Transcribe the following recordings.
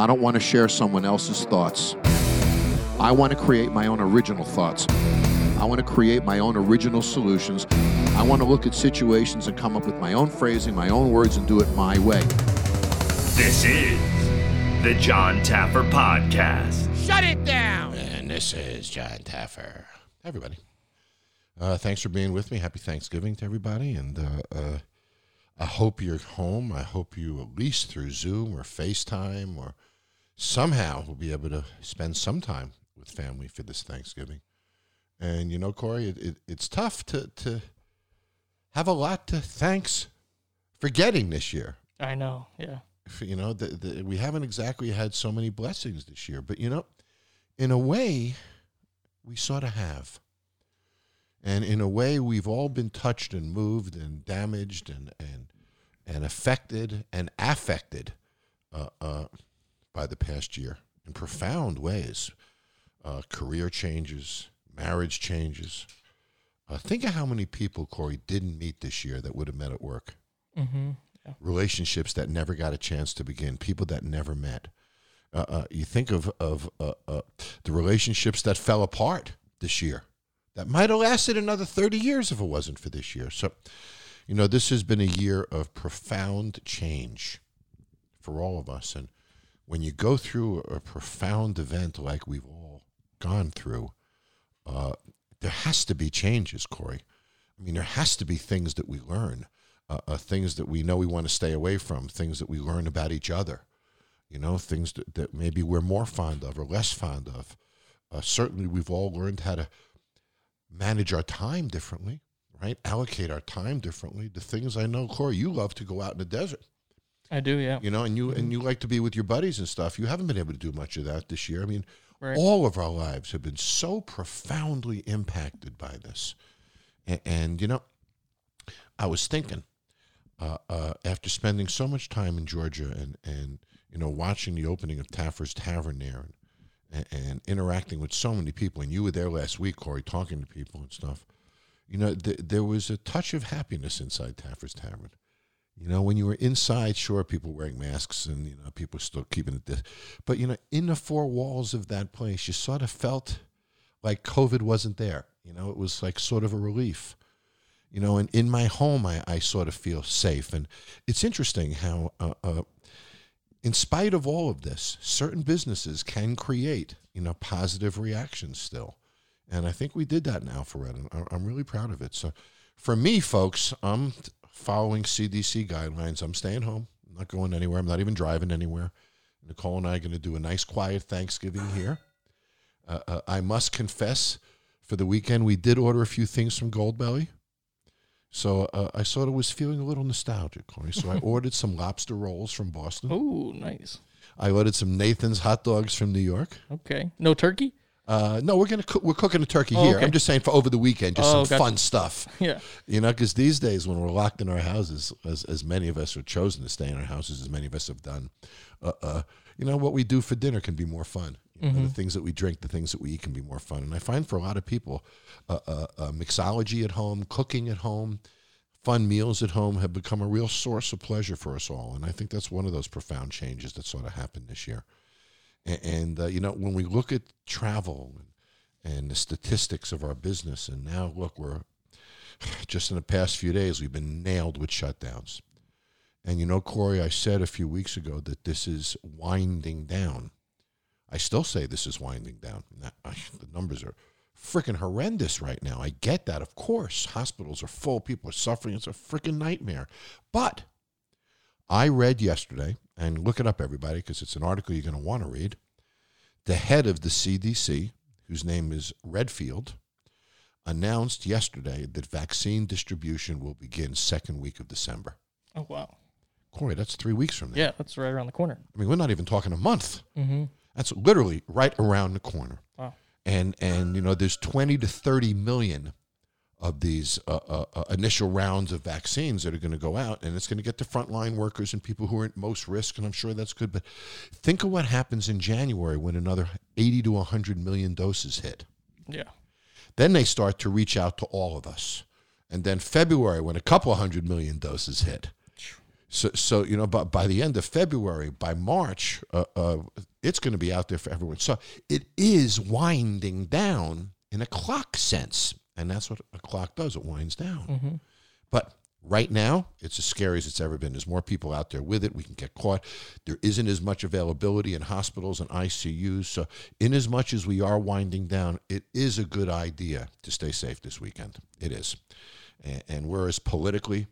I don't want to share someone else's thoughts. I want to create my own original thoughts. I want to create my own original solutions. I want to look at situations and come up with my own phrasing, my own words, and do it my way. This is the John Taffer Podcast. Shut it down! And this is John Taffer. Hey, everybody. Thanks for being with me. Happy Thanksgiving to everybody. And I hope you're home. I hope you, at least through Zoom or FaceTime or somehow, will be able to spend some time with family for this Thanksgiving. And, you know, Corey, it's tough to have a lot to thanks for getting this year. I know, yeah. You know, we haven't exactly had so many blessings this year. But, you know, in a way, we sort of have. And in a way, we've all been touched and moved and damaged and affected and affected by the past year in profound ways. Career changes, marriage changes. Think of how many people, Corey, didn't meet this year that would have met at work. Mm-hmm. Yeah. Relationships that never got a chance to begin, people that never met. You think of the relationships that fell apart this year. That might have lasted another 30 years if it wasn't for this year. So, you know, this has been a year of profound change for all of us. And when you go through a profound event like we've all gone through, there has to be changes, Corey. I mean, there has to be things that we learn, things that we know we want to stay away from, things that we learn about each other, you know, things that maybe we're more fond of or less fond of. Certainly, we've all learned how to manage our time differently, right? Allocate our time differently. The things I know, Corey, you love to go out in the desert. I do, yeah. You know, and you like to be with your buddies and stuff. You haven't been able to do much of that this year. I mean, Right. all of our lives have been so profoundly impacted by this. And you know, I was thinking, after spending so much time in Georgia and you know, watching the opening of Taffer's Tavern there and interacting with so many people, and you were there last week, Corey, talking to people and stuff, you know, there was a touch of happiness inside Taffer's Tavern. You know, when you were inside, sure, people wearing masks and, you know, people still keeping it this. But, you know, in the four walls of that place, you sort of felt like COVID wasn't there. You know, it was like sort of a relief. You know, and in my home, I sort of feel safe. And it's interesting how, in spite of all of this, certain businesses can create, you know, positive reactions still. And I think we did that in Alpharetta. And I'm really proud of it. So for me, folks, I'm following CDC guidelines. I'm staying home. I'm not going anywhere. I'm not even driving anywhere. Nicole and I are going to do a nice, quiet Thanksgiving here. I must confess, for the weekend, we did order a few things from Goldbelly. So I sort of was feeling a little nostalgic, Corey. So I ordered some lobster rolls from Boston. Oh, nice. I ordered some Nathan's hot dogs from New York. Okay. No turkey? No, we're cooking a turkey here. Okay. I'm just saying for over the weekend, just some fun stuff. Yeah. You know, because these days when we're locked in our houses, as many of us are chosen to stay in our houses, as many of us have done, you know, what we do for dinner can be more fun. You know, the things that we drink, the things that we eat can be more fun. And I find for a lot of people, mixology at home, cooking at home, fun meals at home have become a real source of pleasure for us all. And I think that's one of those profound changes that sort of happened this year. And you know, when we look at travel and the statistics of our business, and now look, we're just in the past few days, we've been nailed with shutdowns. And you know, Corey, I said a few weeks ago that this is winding down. I still say this is winding down. The numbers are freaking horrendous right now. I get that, of course. Hospitals are full. People are suffering. It's a freaking nightmare. But I read yesterday, and look it up, everybody, because it's an article you're going to want to read. The head of the CDC, whose name is Redfield, announced yesterday that vaccine distribution will begin second week of December. Oh, wow. Corey, that's 3 weeks from now. Yeah, that's right around the corner. I mean, we're not even talking a month. Mm-hmm. That's literally right around the corner. Wow. And you know, there's 20 to 30 million of these initial rounds of vaccines that are going to go out, and it's going to get to frontline workers and people who are at most risk, and I'm sure that's good. But think of what happens in January when another 80 to 100 million doses hit. Yeah. Then they start to reach out to all of us. And then February when a couple 100 million doses hit. So but by the end of February, by March, it's going to be out there for everyone. So it is winding down in a clock sense, and that's what a clock does. It winds down. Mm-hmm. But right now, it's as scary as it's ever been. There's more people out there with it. We can get caught. There isn't as much availability in hospitals and ICUs. So in as much as we are winding down, it is a good idea to stay safe this weekend. It is. And whereas politically,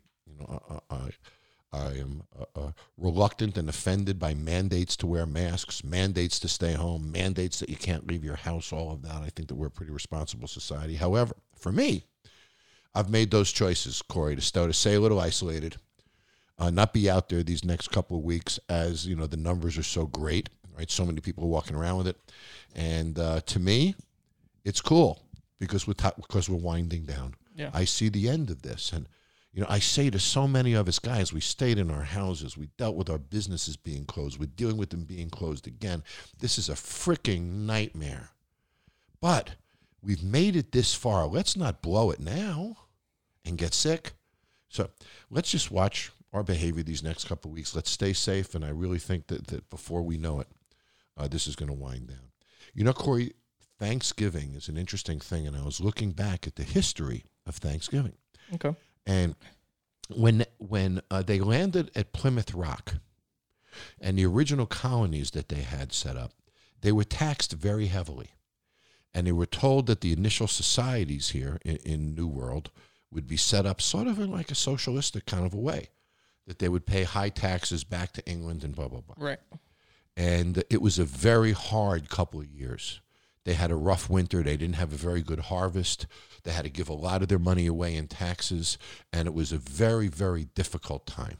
I am reluctant and offended by mandates to wear masks, mandates to stay home, mandates that you can't leave your house, all of that. I think that we're a pretty responsible society. However, for me, I've made those choices, Corey, to stay a little isolated, not be out there these next couple of weeks as, the numbers are so great, right? So many people are walking around with it. And to me, it's cool because we're winding down. Yeah. I see the end of this. And, I say to so many of us guys, we stayed in our houses. We dealt with our businesses being closed. We're dealing with them being closed again. This is a freaking nightmare. But we've made it this far. Let's not blow it now and get sick. So let's just watch our behavior these next couple of weeks. Let's stay safe. And I really think that before we know it, this is going to wind down. Corey, Thanksgiving is an interesting thing. And I was looking back at the history of Thanksgiving. Okay. And when they landed at Plymouth Rock and the original colonies that they had set up, they were taxed very heavily. And they were told that the initial societies here in New World would be set up sort of in like a socialistic kind of a way, that they would pay high taxes back to England and blah, blah, blah. Right. And it was a very hard couple of years. They had a rough winter. They didn't have a very good harvest. They had to give a lot of their money away in taxes, and it was a very, very difficult time.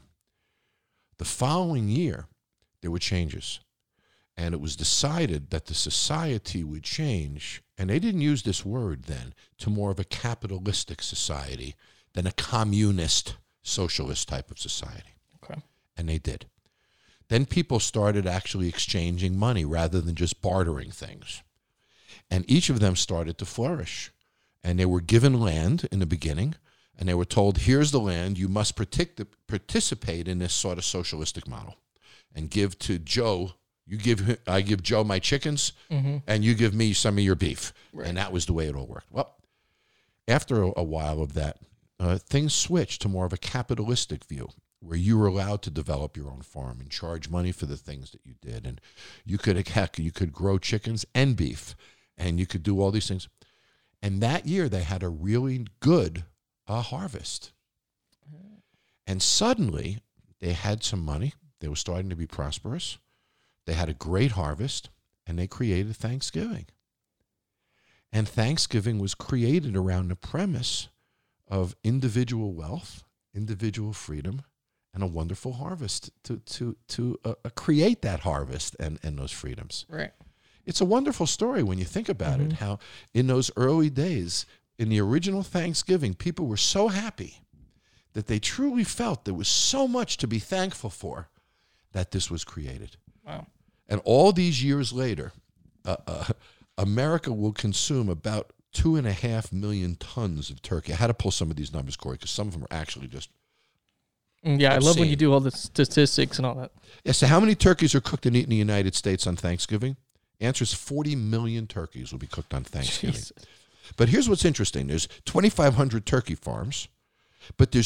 The following year, there were changes, and it was decided that the society would change, and they didn't use this word then, to more of a capitalistic society than a communist, socialist type of society. Okay. And they did. Then people started actually exchanging money rather than just bartering things. And each of them started to flourish. And they were given land in the beginning, and they were told, here's the land, you must participate in this sort of socialistic model. And give to Joe, I give Joe my chickens, and you give me some of your beef. Right. And that was the way it all worked. Well, after a while of that, things switched to more of a capitalistic view, where you were allowed to develop your own farm and charge money for the things that you did. And you could grow chickens and beef, and you could do all these things. And that year, they had a really good harvest. And suddenly, they had some money. They were starting to be prosperous. They had a great harvest, and they created Thanksgiving. And Thanksgiving was created around the premise of individual wealth, individual freedom, and a wonderful harvest to create that harvest and those freedoms. Right. It's a wonderful story when you think about it, how in those early days, in the original Thanksgiving, people were so happy that they truly felt there was so much to be thankful for that this was created. Wow. And all these years later, America will consume about 2.5 million tons of turkey. I had to pull some of these numbers, Corey, because some of them are actually just I love when you do all the statistics and all that. Yeah, so how many turkeys are cooked and eaten in the United States on Thanksgiving? Answer is 40 million turkeys will be cooked on Thanksgiving. Jesus. But here's what's interesting. There's 2,500 turkey farms, but there's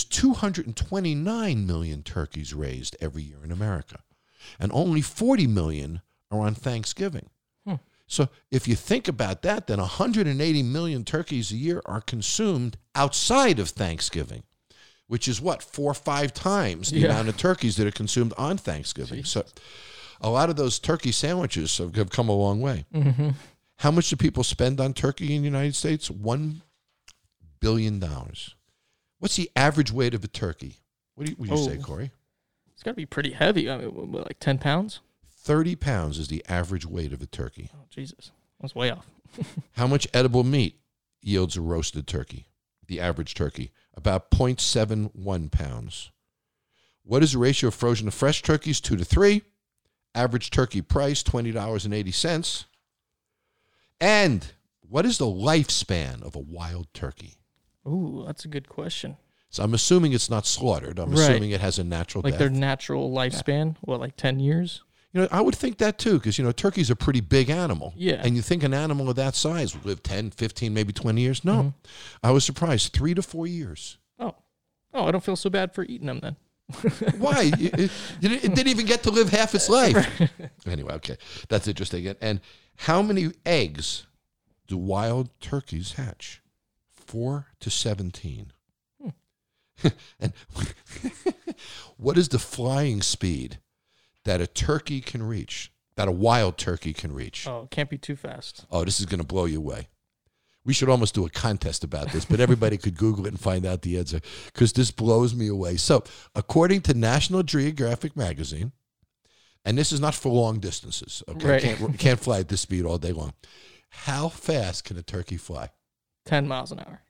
229 million turkeys raised every year in America. And only 40 million are on Thanksgiving. So if you think about that, then 180 million turkeys a year are consumed outside of Thanksgiving, which is what, 4 or 5 times the amount of turkeys that are consumed on Thanksgiving. Jeez. So a lot of those turkey sandwiches have come a long way. Mm-hmm. How much do people spend on turkey in the United States? $1 billion. What's the average weight of a turkey? What do you say, Corey? It's got to be pretty heavy. I mean, like 10 pounds? 30 pounds is the average weight of a turkey. Oh, Jesus. That's way off. How much edible meat yields a roasted turkey? The average turkey, about 0.71 pounds. What is the ratio of frozen to fresh turkeys? 2 to 3. Average turkey price, $20.80. And what is the lifespan of a wild turkey? Ooh, that's a good question. So I'm assuming it's not slaughtered. I'm Right. assuming it has a natural Like death. their natural lifespan, what, like 10 years? I would think that too, because, turkey's a pretty big animal. Yeah. And you think an animal of that size would live 10, 15, maybe 20 years? No. Mm-hmm. I was surprised. 3 to 4 years. Oh, I don't feel so bad for eating them then. Why? It didn't even get to live half its life. Anyway, okay. That's interesting. And how many eggs do wild turkeys hatch? 4 to 17. And what is the flying speed that a turkey can reach, that a wild turkey can reach? Oh, it can't be too fast. Oh, this is going to blow you away. We should almost do a contest about this, but everybody could Google it and find out the answer, because this blows me away. So, according to National Geographic magazine, and this is not for long distances, okay? Right. Can't fly at this speed all day long. How fast can a turkey fly? 10 miles an hour.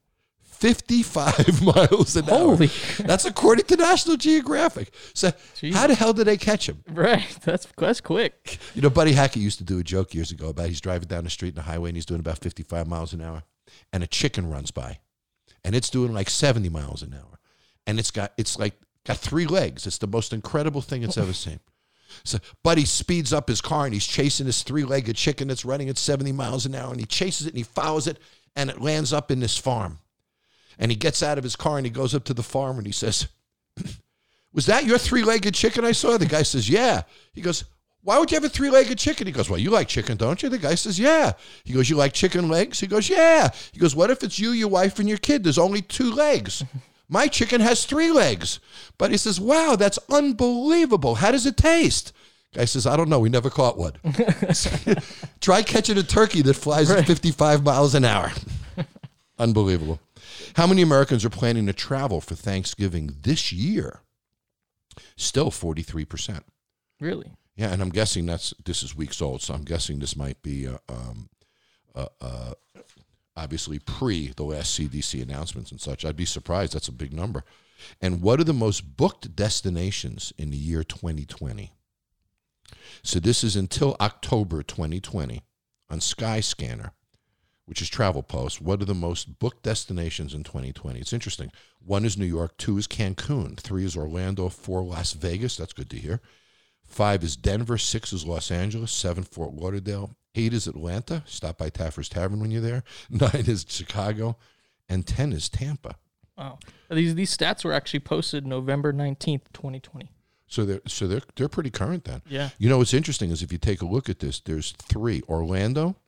55 miles an hour. Holy. That's according to National Geographic. So, Jeez. how the hell did they catch him? Right. That's quick. Buddy Hackett used to do a joke years ago about he's driving down the street in the highway and he's doing about 55 miles an hour, and a chicken runs by, and it's doing like 70 miles an hour, and it's got 3 legs. It's the most incredible thing it's ever seen. So Buddy speeds up his car and he's chasing this 3-legged chicken that's running at 70 miles an hour, and he chases it and he follows it, and it lands up in this farm. And he gets out of his car and he goes up to the farmer and he says, "Was that your 3-legged chicken I saw?" The guy says, "Yeah." He goes, "Why would you have a 3-legged chicken?" He goes, "Well, you like chicken, don't you?" The guy says, "Yeah." He goes, "You like chicken legs?" He goes, "Yeah." He goes, "What if it's you, your wife, and your kid? There's only 2 legs. My chicken has 3 legs." But he says, "Wow, that's unbelievable. How does it taste?" Guy says, "I don't know. We never caught one." Try catching a turkey that flies at 55 miles an hour. Unbelievable. How many Americans are planning to travel for Thanksgiving this year? Still 43%. Really? Yeah, and I'm guessing this is weeks old, so I'm guessing this might be obviously pre the last CDC announcements and such. I'd be surprised. That's a big number. And what are the most booked destinations in the year 2020? So this is until October 2020 on Skyscanner, which is Travel Post. What are the most booked destinations in 2020? It's interesting. 1 is New York, 2 is Cancun, 3 is Orlando, 4 Las Vegas. That's good to hear. 5 is Denver, 6 is Los Angeles, 7 Fort Lauderdale, 8 is Atlanta. Stop by Taffer's Tavern when you're there. 9 is Chicago, and 10 is Tampa. Wow. These stats were actually posted November 19th, 2020. So they're pretty current then. Yeah. What's interesting is if you take a look at this, there's 3: Orlando,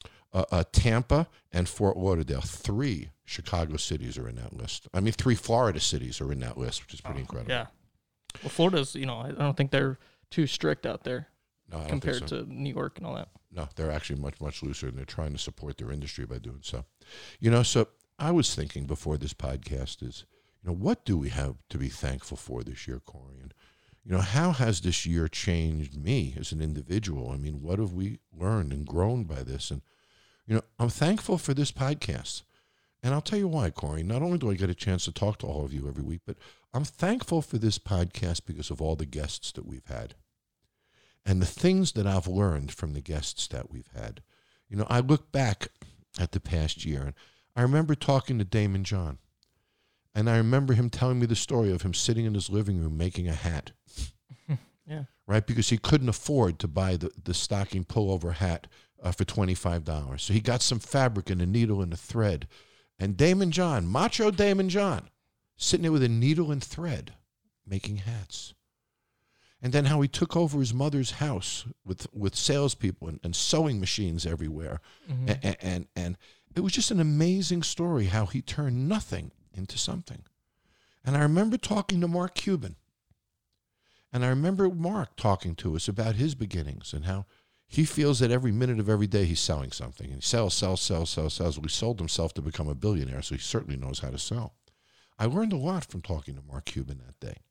Tampa, and Fort Lauderdale. 3 Chicago cities are in that list. 3 Florida cities are in that list, which is pretty incredible. Yeah. Well, Florida's, I don't think they're too strict out there compared to New York and all that. No, they're actually much, much looser, and they're trying to support their industry by doing so. So I was thinking before this podcast is, what do we have to be thankful for this year, Corey? And, how has this year changed me as an individual? What have we learned and grown by this? And, I'm thankful for this podcast. And I'll tell you why, Corey. Not only do I get a chance to talk to all of you every week, but I'm thankful for this podcast because of all the guests that we've had and the things that I've learned from the guests that we've had. I look back at the past year, and I remember talking to Damon John, and I remember him telling me the story of him sitting in his living room making a hat. Yeah. Right? Because he couldn't afford to buy the stocking pullover hat for $25. So he got some fabric and a needle and a thread. And Damon John, macho Damon John, sitting there with a needle and thread making hats. And then how he took over his mother's house with salespeople and sewing machines everywhere. Mm-hmm. And it was just an amazing story how he turned nothing into something. And I remember talking to Mark Cuban. And I remember Mark talking to us about his beginnings and how he feels that every minute of every day he's selling something. And he sells. Well, he sold himself to become a billionaire, so he certainly knows how to sell. I learned a lot from talking to Mark Cuban that day.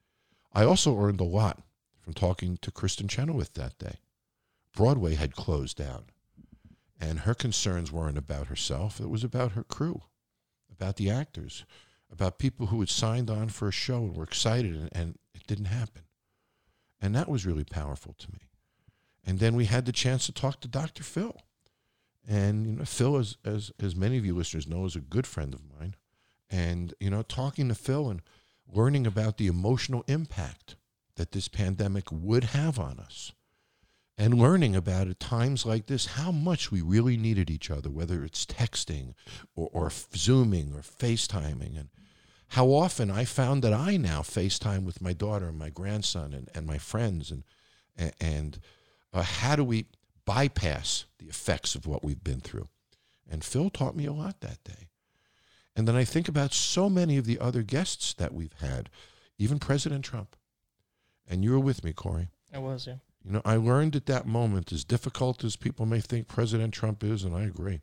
I also learned a lot from talking to Kristen Chenoweth that day. Broadway had closed down, and her concerns weren't about herself. It was about her crew, about the actors, about people who had signed on for a show and were excited, and it didn't happen. And that was really powerful to me. And then we had the chance to talk to Dr. Phil. And Phil, as many of you listeners know, is a good friend of mine. And, talking to Phil and learning about the emotional impact that this pandemic would have on us, and learning about at times like this how much we really needed each other, whether it's texting or Zooming or FaceTiming, and how often I found that I now FaceTime with my daughter and my grandson and my friends, and how do we bypass the effects of what we've been through. And Phil taught me a lot that day. And then I think about so many of the other guests that we've had, even President Trump. And you were with me, Corey. I was, yeah. I learned at that moment, as difficult as people may think President Trump is, and I agree,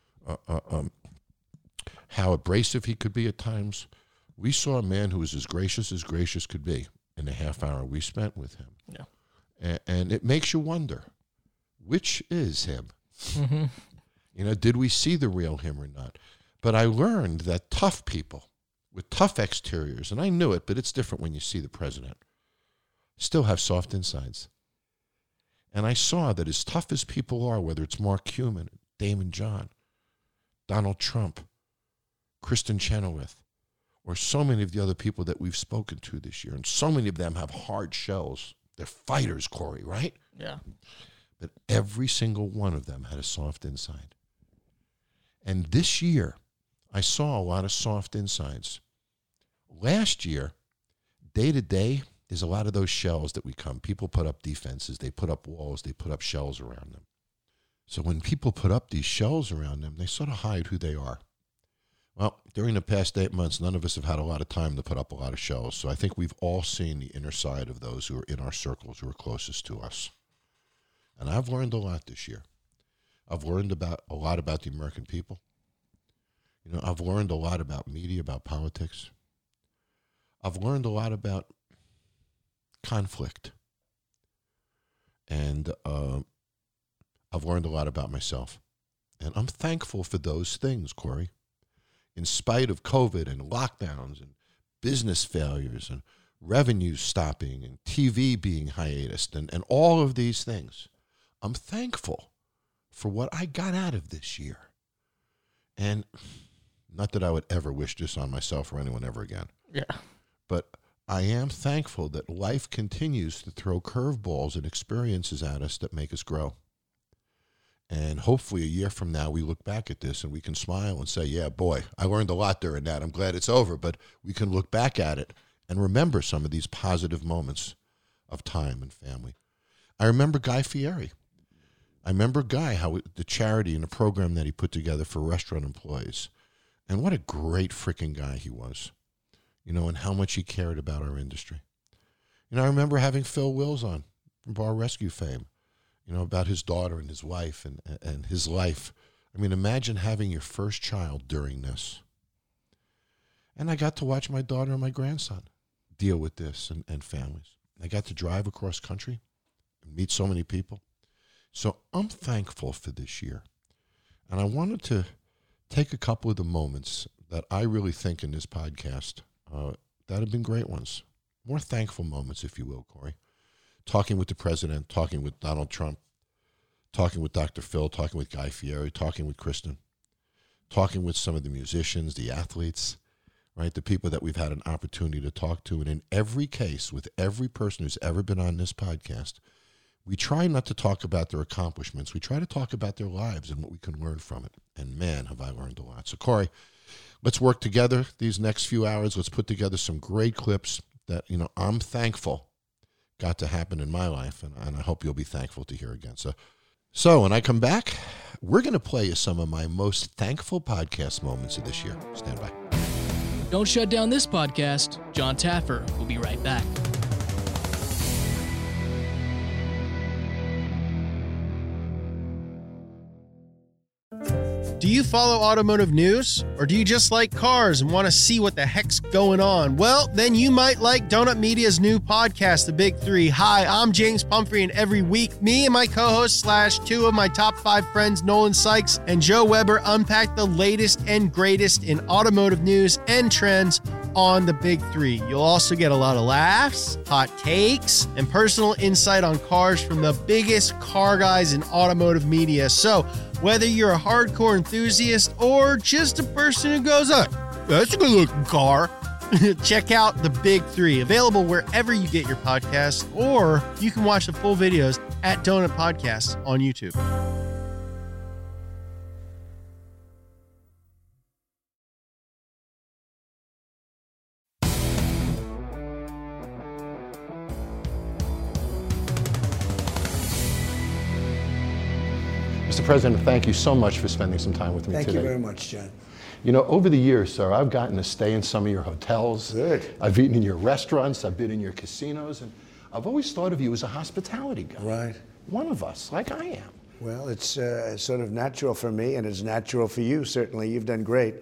how abrasive he could be at times. We saw a man who was as gracious could be in the half hour we spent with him. Yeah. And it makes you wonder, which is him? Mm-hmm. Did we see the real him or not? But I learned that tough people with tough exteriors, and I knew it, but it's different when you see the president, still have soft insides. And I saw that as tough as people are, whether it's Mark Cuban, Damon John, Donald Trump, Kristen Chenoweth, or so many of the other people that we've spoken to this year, and so many of them have hard shells. They're fighters, Corey, right? Yeah. But every single one of them had a soft inside. And this year, I saw a lot of soft insides. Last year, day to day, there's a lot of those shells that we come. People put up defenses. They put up walls. They put up shells around them. So when people put up these shells around them, they sort of hide who they are. Well, during the past 8 months, none of us have had a lot of time to put up a lot of shells. So I think we've all seen the inner side of those who are in our circles, who are closest to us. And I've learned a lot this year. I've learned a lot about the American people. I've learned a lot about media, about politics. I've learned a lot about conflict. And I've learned a lot about myself. And I'm thankful for those things, Corey. In spite of COVID and lockdowns and business failures and revenues stopping and TV being hiatused and all of these things, I'm thankful for what I got out of this year. And not that I would ever wish this on myself or anyone ever again. Yeah. But I am thankful that life continues to throw curveballs and experiences at us that make us grow. And hopefully a year from now, we look back at this and we can smile and say, yeah, boy, I learned a lot during that. I'm glad it's over. But we can look back at it and remember some of these positive moments of time and family. I remember Guy Fieri. I remember Guy, how the charity and the program that he put together for restaurant employees. And what a great freaking guy he was, and how much he cared about our industry. I remember having Phil Wills on from Bar Rescue fame, about his daughter and his wife and his life. I mean, imagine having your first child during this. And I got to watch my daughter and my grandson deal with this and families. I got to drive across country and meet so many people. So I'm thankful for this year. And I wanted to take a couple of the moments that I really think in this podcast that have been great ones. More thankful moments, if you will, Corey. Talking with the president, talking with Donald Trump, talking with Dr. Phil, talking with Guy Fieri, talking with Kristen, talking with some of the musicians, the athletes, right? The people that we've had an opportunity to talk to. And in every case, with every person who's ever been on this podcast, we try not to talk about their accomplishments. We try to talk about their lives and what we can learn from it. And man, have I learned a lot. So Corey, let's work together these next few hours. Let's put together some great clips that, I'm thankful got to happen in my life. And I hope you'll be thankful to hear again. So when I come back, we're going to play you some of my most thankful podcast moments of this year. Stand by. Don't shut down this podcast. John Taffer will be right back. Do you follow automotive news? Or do you just like cars and want to see what the heck's going on? Well, then you might like Donut Media's new podcast, The Big Three. Hi, I'm James Pumphrey, and every week, me and my co-host / two of my top 5 friends, Nolan Sykes and Joe Weber, unpack the latest and greatest in automotive news and trends on The Big Three. You'll also get a lot of laughs, hot takes, and personal insight on cars from the biggest car guys in automotive media. So, whether you're a hardcore enthusiast or just a person who goes, that's a good looking car. Check out The Big Three, available wherever you get your podcasts, or you can watch the full videos at Donut Podcasts on YouTube. Mr. President, thank you so much for spending some time with me today. Thank you very much, John. You know, over the years, sir, I've gotten to stay in some of your hotels. Good. I've eaten in your restaurants. I've been in your casinos. And I've always thought of you as a hospitality guy. Right. One of us, like I am. Well, it's sort of natural for me, and it's natural for you, certainly. You've done great.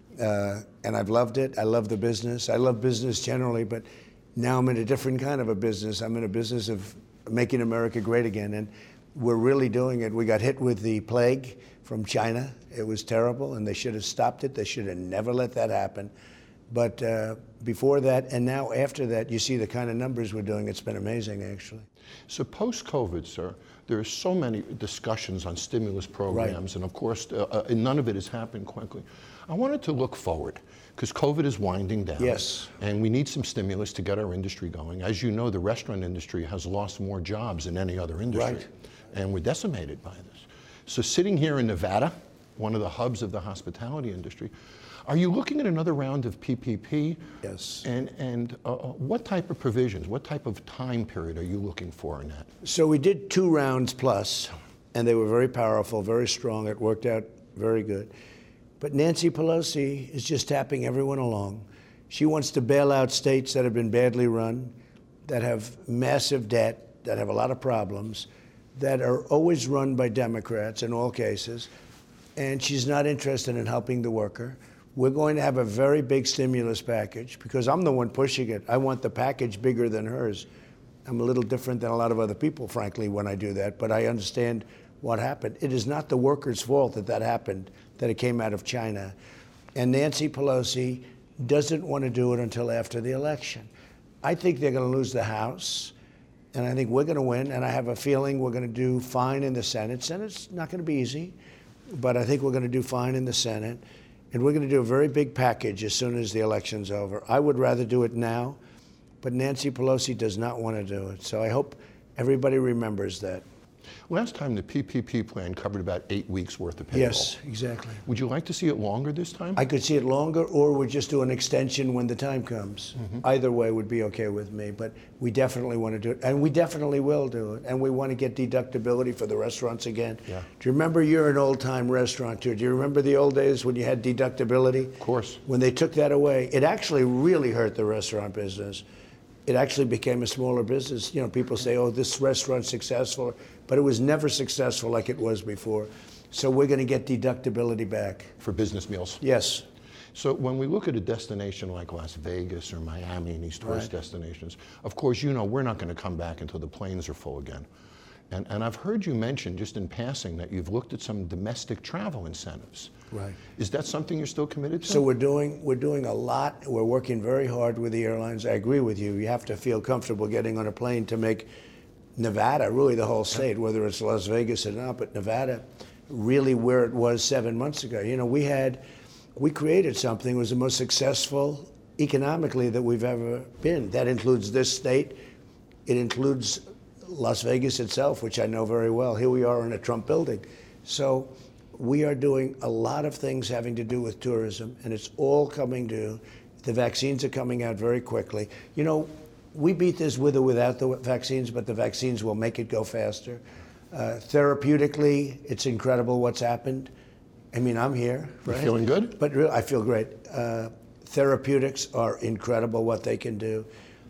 And I've loved it. I love the business. I love business generally, but now I'm in a different kind of a business. I'm in a business of making America great again. And we're really doing it. We got hit with the plague from China. It was terrible, and they should have stopped it. They should have never let that happen. But before that, and now after that, you see the kind of numbers we're doing. It's been amazing, actually. So post-COVID, sir, there are so many discussions on stimulus programs, and of course, none of it has happened quickly. I wanted to look forward, because COVID is winding down. Yes. And we need some stimulus to get our industry going. As you know, the restaurant industry has lost more jobs than any other industry. Right. And we're decimated by this. So sitting here in Nevada, one of the hubs of the hospitality industry, are you looking at another round of PPP? Yes. And what type of provisions, what type of time period are you looking for in that? So we did 2 rounds plus, and they were very powerful, very strong. It worked out very good. But Nancy Pelosi is just tapping everyone along. She wants to bail out states that have been badly run, that have massive debt, that have a lot of problems, that are always run by Democrats in all cases. And she's not interested in helping the worker. We're going to have a very big stimulus package because I'm the one pushing it. I want the package bigger than hers. I'm a little different than a lot of other people, frankly, when I do that, but I understand what happened. It is not the workers' fault that that happened, that it came out of China. And Nancy Pelosi doesn't want to do it until after the election. I think they're going to lose the House, and I think we're going to win, and I have a feeling we're going to do fine in the Senate. Senate's not going to be easy, but I think we're going to do fine in the Senate. And we're going to do a very big package as soon as the election's over. I would rather do it now, but Nancy Pelosi does not want to do it. So I hope everybody remembers that. Last time the PPP plan covered about 8 weeks worth of payroll. Yes, exactly. Would you like to see it longer this time? I could see it longer, or we'd just do an extension when the time comes. Either way would be okay with me, but we definitely want to do it, and we definitely will do it, and we want to get deductibility for the restaurants again. Yeah. Do you remember, you're an old-time restaurateur, do you remember the old days when you had deductibility? Of course. When they took that away, it actually really hurt the restaurant business. It actually became a smaller business. You know, people say, oh, this restaurant's successful, but it was never successful like it was before. So we're going to get deductibility back. For business meals? Yes. So when we look at a destination like Las Vegas or Miami and these tourist destinations, of course, you know, we're not going to come back until the planes are full again. And I've heard you mention just in passing that you've looked at some domestic travel incentives. Right. Is that something you're still committed to? So we're doing a lot. We're working very hard with the airlines. I agree with you. You have to feel comfortable getting on a plane to make Nevada, really the whole state, whether it's Las Vegas or not, but Nevada really where it was 7 months ago. You know, we created something that was the most successful economically that we've ever been. That includes this state. It includes Las Vegas itself, which I know very well. Here we are in a Trump building. So we are doing a lot of things having to do with tourism, and it's all coming to, the vaccines are coming out very quickly. You know, we beat this with or without the vaccines, but the vaccines will make it go faster. Therapeutically, it's incredible what's happened. I mean, I'm here, right? You feeling good? But I feel great. Therapeutics are incredible what they can do.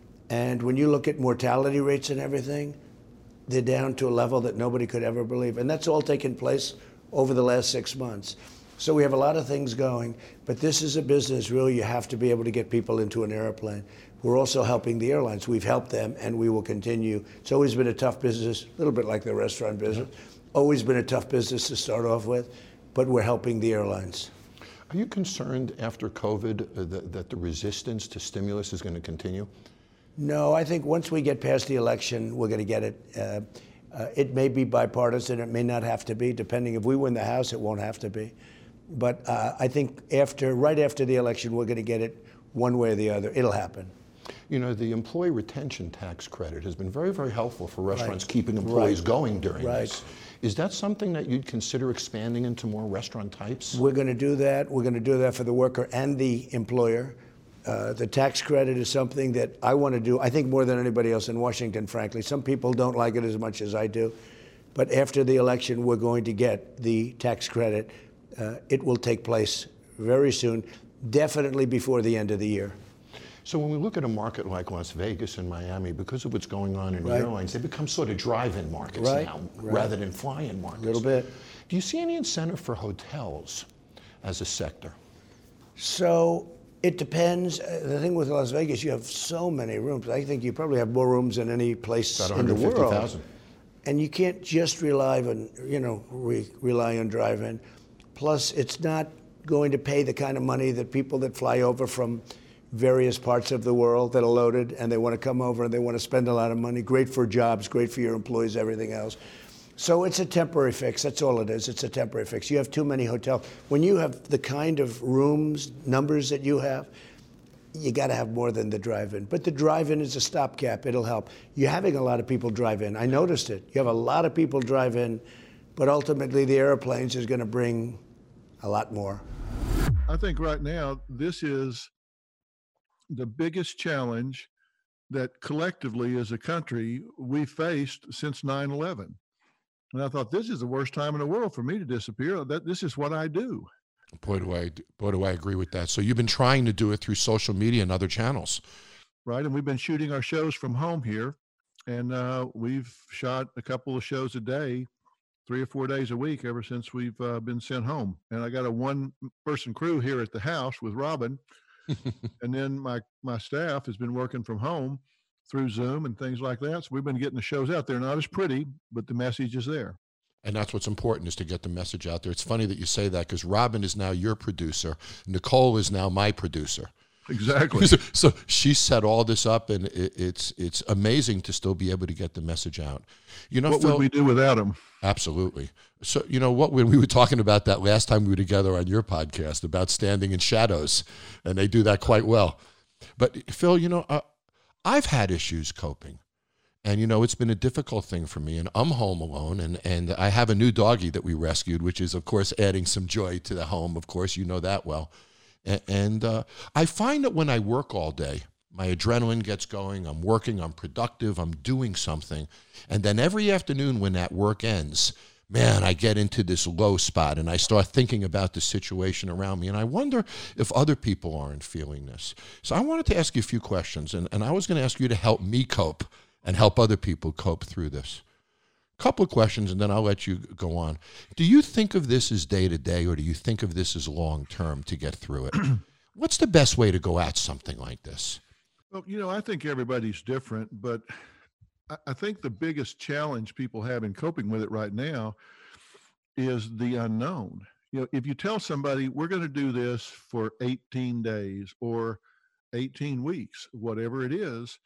And when you look at mortality rates and everything, they're down to a level that nobody could ever believe. And that's all taken place over the last 6 months. So we have a lot of things going, but this is a business, really, you have to be able to get people into an airplane. We're also helping the airlines. We've helped them, and we will continue. It's always been a tough business, a little bit like the restaurant business. Always been a tough business to start off with, but we're helping the airlines. Are you concerned after COVID that the resistance to stimulus is going to continue? No, I think once we get past the election, we're going to get it. It may be bipartisan. It may not have to be. Depending if we win the House, it won't have to be. But I think right after the election, we're going to get it one way or the other. It'll happen. You know, the employee retention tax credit has been very, very helpful for restaurants keeping employees going during this. Is that something that you'd consider expanding into more restaurant types? We're going to do that. We're going to do that for the worker and the employer. The tax credit is something that I want to do, I think, more than anybody else in Washington, frankly. Some people don't like it as much as I do. But after the election, we're going to get the tax credit. It will take place very soon, definitely before the end of the year. So when we look at a market like Las Vegas and Miami, because of what's going on in the airlines, they become sort of drive-in markets now rather than fly-in markets. A little bit. Do you see any incentive for hotels as a sector? So it depends. The thing with Las Vegas, you have so many rooms. I think you probably have more rooms than any place in the world. 150,000. And you can't just rely on, rely on drive-in. Plus, it's not going to pay the kind of money that people that fly over from various parts of the world that are loaded and they want to come over and they want to spend a lot of money. Great for jobs, great for your employees, everything else. So it's a temporary fix. That's all it is. It's a temporary fix. You have too many hotels. When you have the kind of rooms, numbers that you have, you got to have more than the drive-in. But the drive-in is a stopgap. It'll help. You're having a lot of people drive in. I noticed it. You have a lot of people drive in, but ultimately the airplanes is going to bring a lot more. I think right now this is the biggest challenge that collectively as a country we faced since 9/11. And I thought, this is the worst time in the world for me to disappear. This is what I do. Boy, do I agree with that. So you've been trying to do it through social media and other channels. Right, and we've been shooting our shows from home here. And we've shot a couple of shows a day, 3 or 4 days a week ever since we've been sent home. And I got a one-person crew here at the house with Robin. And then my staff has been working from home through Zoom and things like that. So we've been getting the shows out there. Not as pretty, but the message is there. And that's what's important, is to get the message out there. It's funny that you say that, because Robin is now your producer. Nicole is now my producer. Exactly. So she set all this up, and it's amazing to still be able to get the message out. What Phil, would we do without him? Absolutely. So, when we were talking about that last time we were together on your podcast about standing in shadows, and they do that quite well. But Phil, I've had issues coping. And, it's been a difficult thing for me. And I'm home alone. And I have a new doggie that we rescued, which is, of course, adding some joy to the home. Of course, you know that well. And I find that when I work all day, my adrenaline gets going. I'm working. I'm productive. I'm doing something. And then every afternoon when that work ends, man, I get into this low spot and I start thinking about the situation around me. And I wonder if other people aren't feeling this. So I wanted to ask you a few questions. And I was going to ask you to help me cope and help other people cope through this. Couple of questions, and then I'll let you go on. Do you think of this as day-to-day, or do you think of this as long-term to get through it? What's the best way to go at something like this? Well, I think everybody's different, but I think the biggest challenge people have in coping with it right now is the unknown. If you tell somebody, we're going to do this for 18 days or 18 weeks, whatever it is,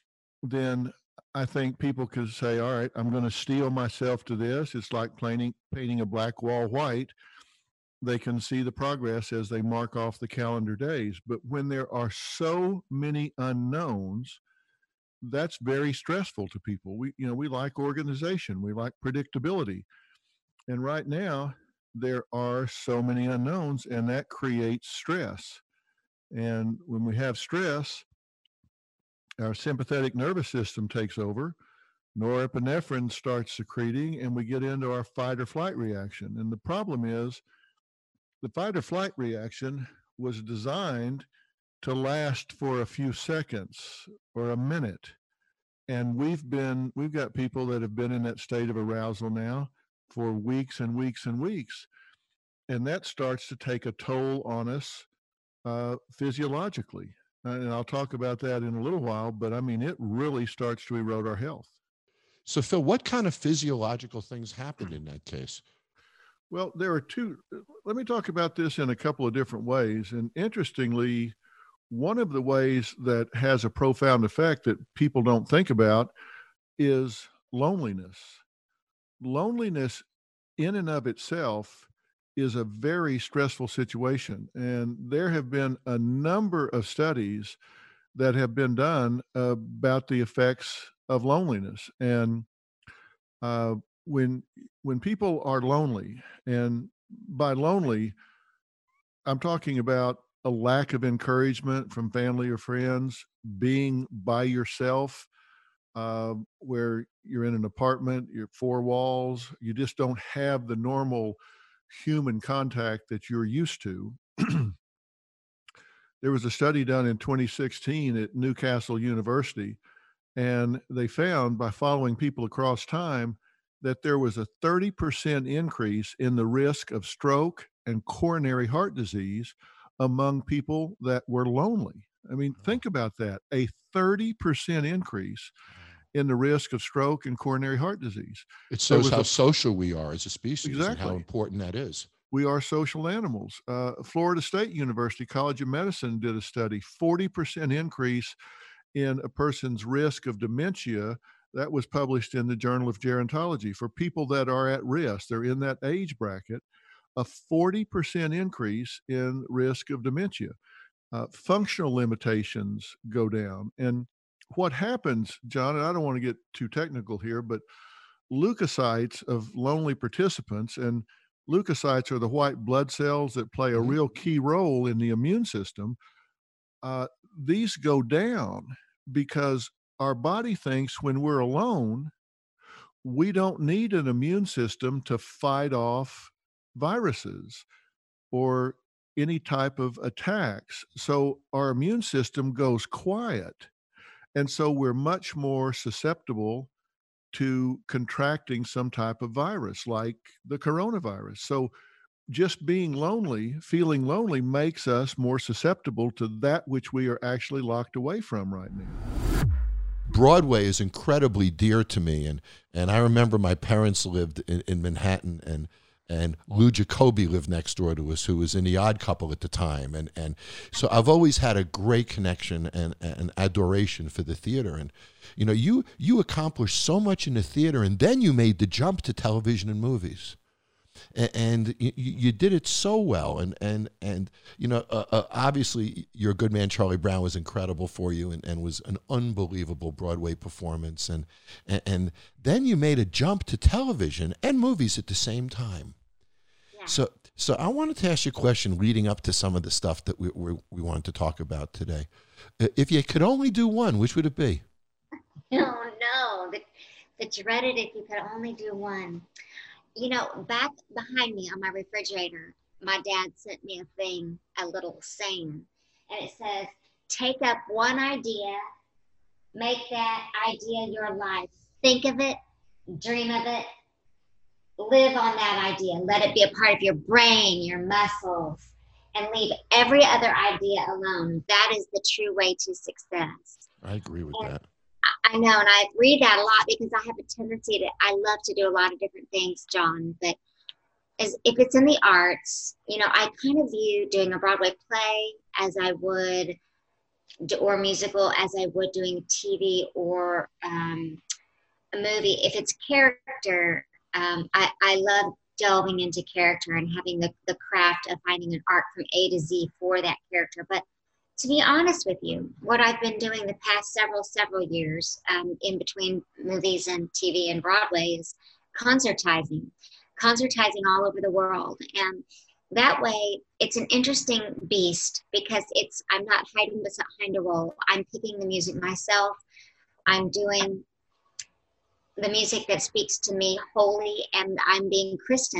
then I think people could say, all right, I'm going to steel myself to this. It's like painting a black wall white. They can see the progress as they mark off the calendar days. But when there are so many unknowns, that's very stressful to people. We like organization. We like predictability. And right now, there are so many unknowns, and that creates stress. And when we have stress, our sympathetic nervous system takes over, norepinephrine starts secreting, and we get into our fight or flight reaction. And the problem is, the fight or flight reaction was designed to last for a few seconds or a minute. And we've got people that have been in that state of arousal now for weeks and weeks and weeks. And that starts to take a toll on us physiologically. And I'll talk about that in a little while, but it really starts to erode our health. So, Phil, what kind of physiological things happened in that case? Well, there are two. Let me talk about this in a couple of different ways. And interestingly, one of the ways that has a profound effect that people don't think about is loneliness. Loneliness in and of itself is a very stressful situation. And there have been a number of studies that have been done about the effects of loneliness. And when people are lonely, and by lonely, I'm talking about a lack of encouragement from family or friends, being by yourself, where you're in an apartment, you're 4 walls, you just don't have the normal human contact that you're used to. There was a study done in 2016 at Newcastle University, and they found by following people across time that there was a 30% increase in the risk of stroke and coronary heart disease among people that were lonely. I mean, think about that, a 30% increase in the risk of stroke and coronary heart disease. It shows how social we are as a species. Exactly. And how important that is. We are social animals. Florida State University College of Medicine did a study, 40% increase in a person's risk of dementia. That was published in the Journal of Gerontology. For people that are at risk, they're in that age bracket, a 40% increase in risk of dementia. Functional limitations go down. And what happens, John, and I don't want to get too technical here, but leukocytes of lonely participants, and leukocytes are the white blood cells that play a real key role in the immune system. These go down because our body thinks when we're alone, we don't need an immune system to fight off viruses or any type of attacks. So our immune system goes quiet. And so we're much more susceptible to contracting some type of virus like the coronavirus. So just being lonely, feeling lonely, makes us more susceptible to that which we are actually locked away from right now. Broadway is incredibly dear to me, and I remember my parents lived in Manhattan, and Lou Jacoby lived next door to us, who was in The Odd Couple at the time, and so I've always had a great connection and adoration for the theater. And you know, you accomplished so much in the theater, and then you made the jump to television and movies. And you did it so well, and you know, obviously Your Good Man Charlie Brown was incredible for you, and was an unbelievable Broadway performance, and then you made a jump to television and movies at the same time. Yeah. So I wanted to ask you a question leading up to some of the stuff that we wanted to talk about today. If you could only do one, which would it be? Oh no, the dreaded if you could only do one. You know, back behind me on my refrigerator, my dad sent me a little saying, and it says, take up one idea, make that idea your life. Think of it, dream of it, live on that idea. Let it be a part of your brain, your muscles, and leave every other idea alone. That is the true way to success. I agree with that. I know, and I read that a lot because I have a tendency I love to do a lot of different things, John, but if it's in the arts, you know, I kind of view doing a Broadway play as I would, or musical as I would doing TV or a movie. If it's character, I love delving into character and having the craft of finding an arc from A to Z for that character. But to be honest with you, what I've been doing the past several years in between movies and TV and Broadway is concertizing all over the world. And that way, it's an interesting beast because I'm not hiding behind a role. I'm picking the music myself. I'm doing the music that speaks to me wholly, and I'm being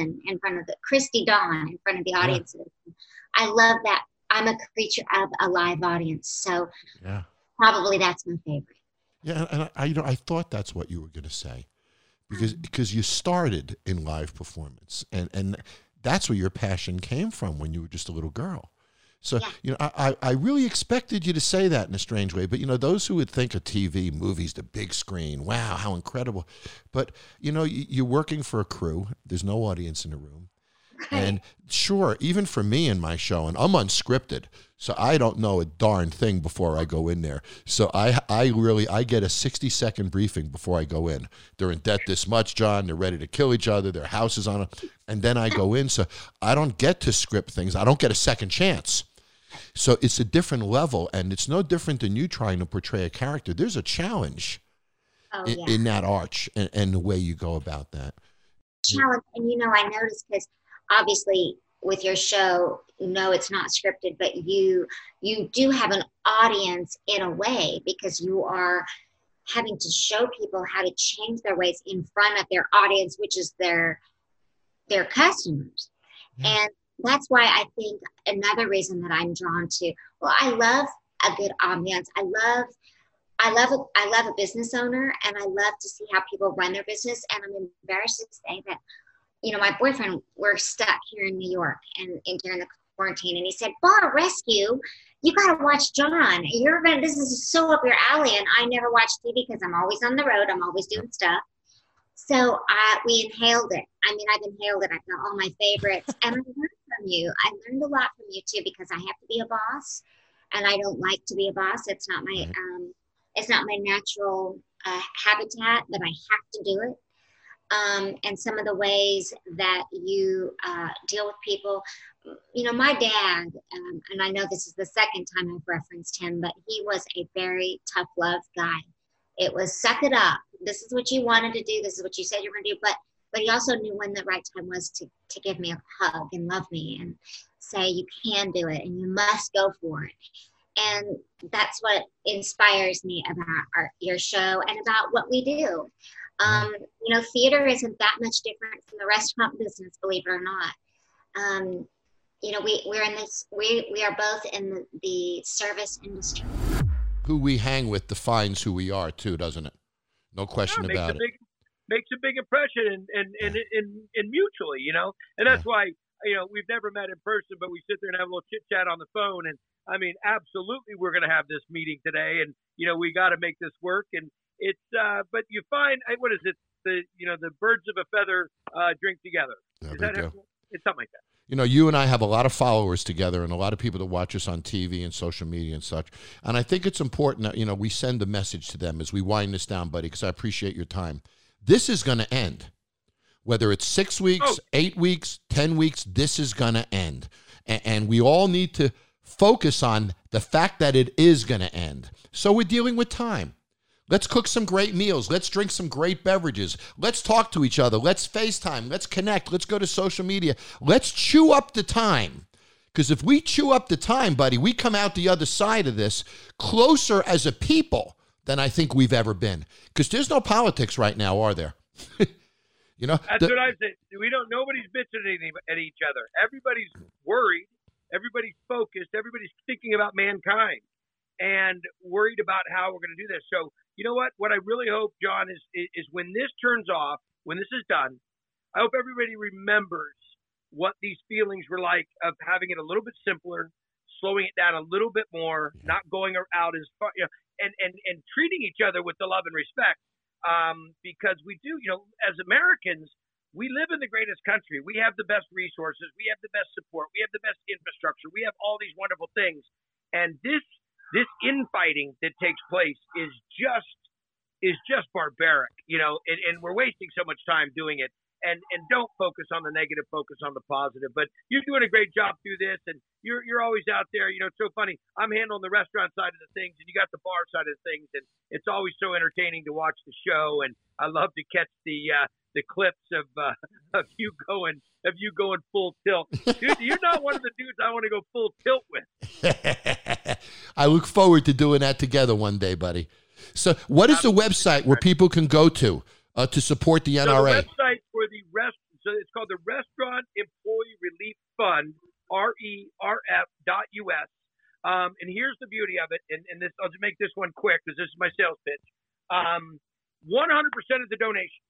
Christy Dawn in front of the audiences. Yeah. I love that. I'm a creature of a live audience, so yeah, probably that's my favorite. Yeah, and I thought that's what you were going to say, because you started in live performance, and that's where your passion came from when you were just a little girl. So yeah. You know, I really expected you to say that in a strange way, but you know, those who would think of TV, movies, the big screen, wow, how incredible! But you know, you're working for a crew. There's no audience in the room. And sure, even for me in my show, and I'm unscripted, so I don't know a darn thing before I go in there. So I get a 60-second briefing before I go in. They're in debt this much, John. They're ready to kill each other. Their house is on it. And then I go in. So I don't get to script things. I don't get a second chance. So it's a different level, and it's no different than you trying to portray a character. There's a challenge in that arch and the way you go about that. Challenge, and I noticed because obviously with your show, no, it's not scripted, but you do have an audience in a way because you are having to show people how to change their ways in front of their audience, which is their customers. And that's why I think another reason that I'm drawn to, I love a good ambiance. I love a business owner, and I love to see how people run their business. And I'm embarrassed to say that, my boyfriend, we're stuck here in New York and during the quarantine, and he said, Bar Rescue, you got to watch John. This is so up your alley. And I never watch TV because I'm always on the road. I'm always doing stuff. So we inhaled it. I've inhaled it. I've got all my favorites. And I learned from you. I learned a lot from you too, because I have to be a boss, and I don't like to be a boss. It's not my natural habitat, but I have to do it. And some of the ways that you deal with people, my dad, and I know this is the second time I've referenced him, but he was a very tough love guy. It was suck it up. This is what you wanted to do. This is what you said you were going to do. But he also knew when the right time was to give me a hug and love me and say, you can do it and you must go for it. And that's what inspires me about your show and about what we do. Theater isn't that much different from the restaurant business, believe it or not. We are both in the service industry. Who we hang with defines who we are too, doesn't it? No question about it. Makes a big impression and mutually, and that's why, we've never met in person, but we sit there and have a little chit chat on the phone. And absolutely, we're going to have this meeting today, and we got to make this work. And it's, but you find, what is it? The birds of a feather drink together. It's something like that. You and I have a lot of followers together and a lot of people that watch us on TV and social media and such. And I think it's important that, we send a message to them as we wind this down, buddy, because I appreciate your time. This is going to end. Whether it's 6 weeks, 8 weeks, 10 weeks, this is going to end. And we all need to focus on the fact that it is going to end. So we're dealing with time. Let's cook some great meals. Let's drink some great beverages. Let's talk to each other. Let's FaceTime. Let's connect. Let's go to social media. Let's chew up the time. Because if we chew up the time, buddy, we come out the other side of this closer as a people than I think we've ever been. Because there's no politics right now, are there? That's what I said. Nobody's bitching at each other. Everybody's worried. Everybody's focused. Everybody's thinking about mankind and worried about how we're going to do this. So, you know what? What I really hope, John, is when this turns off, when this is done, I hope everybody remembers what these feelings were like of having it a little bit simpler, slowing it down a little bit more, not going out as far, and treating each other with the love and respect. Because we do, as Americans, we live in the greatest country. We have the best resources. We have the best support. We have the best infrastructure. We have all these wonderful things. And this infighting that takes place is just barbaric, and we're wasting so much time doing it. And don't focus on the negative, focus on the positive. But you're doing a great job through this, and you're always out there. It's so funny. I'm handling the restaurant side of the things, and you got the bar side of the things, and it's always so entertaining to watch the show. And I love to catch the clips of you going full tilt. Dude, you're not one of the dudes I want to go full tilt with. I look forward to doing that together one day, buddy. So, what is the website where people can go to support the NRA? So the website for so it's called the Restaurant Employee Relief Fund, RERF.US. And here's the beauty of it, and this, I'll just make this one quick because this is my sales pitch. 100% of the donations,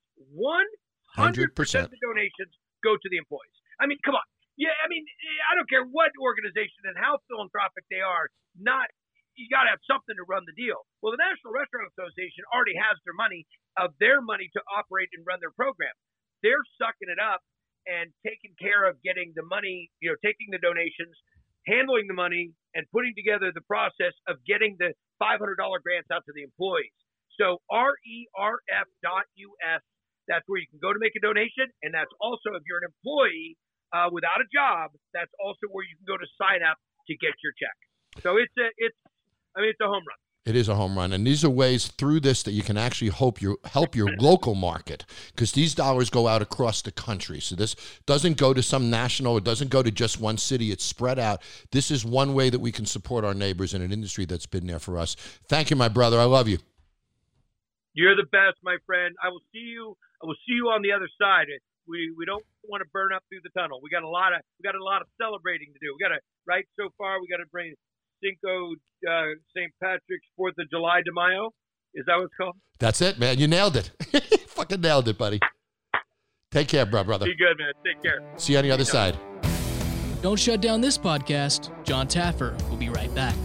100% of the donations go to the employees. Come on. Yeah, I don't care what organization and how philanthropic they are, you got to have something to run the deal. Well, the National Restaurant Association already has their money to operate and run their program. They're sucking it up and taking care of getting the money, taking the donations, handling the money, and putting together the process of getting the $500 grants out to the employees. So RERF.us, that's where you can go to make a donation. And that's also, if you're an employee without a job, that's also where you can go to sign up to get your check. So it's a home run. It is a home run, and these are ways through this that you can actually help your local market, because these dollars go out across the country. So this doesn't go to some national, it doesn't go to just one city, it's spread out. This is one way that we can support our neighbors in an industry that's been there for us. Thank you, my brother. I love you. You're the best, my friend. I will see you on the other side. We don't want to burn up through the tunnel. We got a lot of celebrating to do. So far we got to bring Cinco, St. Patrick's, 4th of July de Mayo. Is that what it's called? That's it, man. You nailed it. Fucking nailed it, buddy. Take care, brother. Be good, man. Take care. See you on the other side. Don't shut down this podcast. John Taffer will be right back.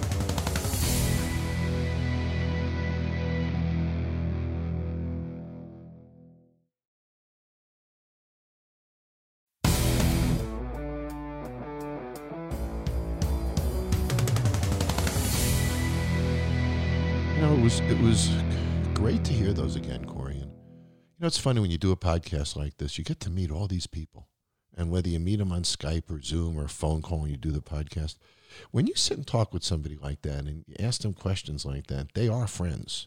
It was great to hear those again, Corey. And it's funny when you do a podcast like this, you get to meet all these people. And whether you meet them on Skype or Zoom or a phone call when you do the podcast, when you sit and talk with somebody like that and you ask them questions like that, they are friends.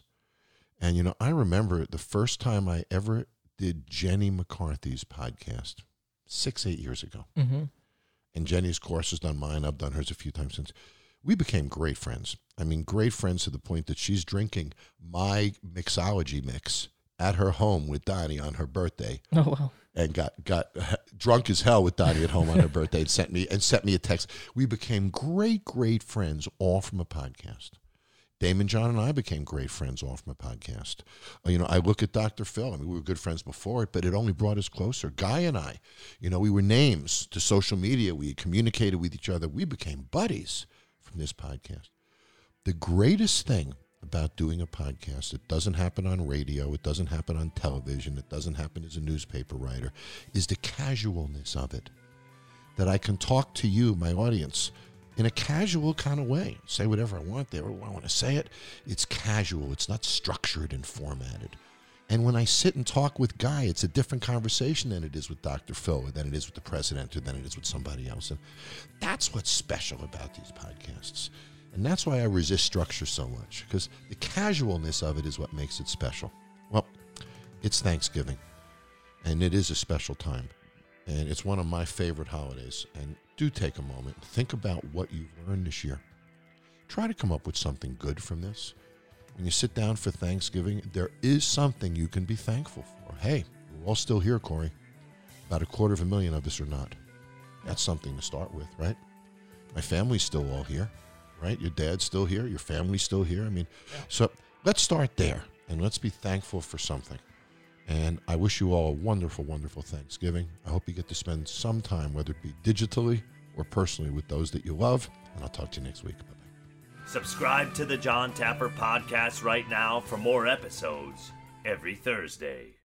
And, I remember the first time I ever did Jenny McCarthy's podcast 6-8 years ago. Mm-hmm. And Jenny's course has done mine. I've done hers a few times since. We became great friends. I mean, great friends to the point that she's drinking my mixology mix at her home with Donnie on her birthday. Oh, wow. And got drunk as hell with Donnie at home on her birthday and sent me a text. We became great friends all from a podcast. Damon John and I became great friends all from a podcast. I look at Dr. Phil. I mean, we were good friends before it, but it only brought us closer. Guy and I, we were names to social media. We communicated with each other. We became buddies from this podcast. The greatest thing about doing a podcast, it doesn't happen on radio, it doesn't happen on television, it doesn't happen as a newspaper writer, is the casualness of it. That I can talk to you, my audience, in a casual kind of way. Say whatever I want there, I want to say it. It's casual, it's not structured and formatted. And when I sit and talk with Guy, it's a different conversation than it is with Dr. Phil, or than it is with the president, or than it is with somebody else. And that's what's special about these podcasts. And that's why I resist structure so much, because the casualness of it is what makes it special. Well, it's Thanksgiving, and it is a special time, and it's one of my favorite holidays. And do take a moment, think about what you've learned this year. Try to come up with something good from this. When you sit down for Thanksgiving, there is something you can be thankful for. Hey, we're all still here, Corey. About 250,000 of us are not. That's something to start with, right? My family's still all here. Right? Your dad's still here. Your family's still here. I mean, So let's start there, and let's be thankful for something. And I wish you all a wonderful, wonderful Thanksgiving. I hope you get to spend some time, whether it be digitally or personally, with those that you love. And I'll talk to you next week. Bye-bye. Subscribe to the John Taffer Podcast right now for more episodes every Thursday.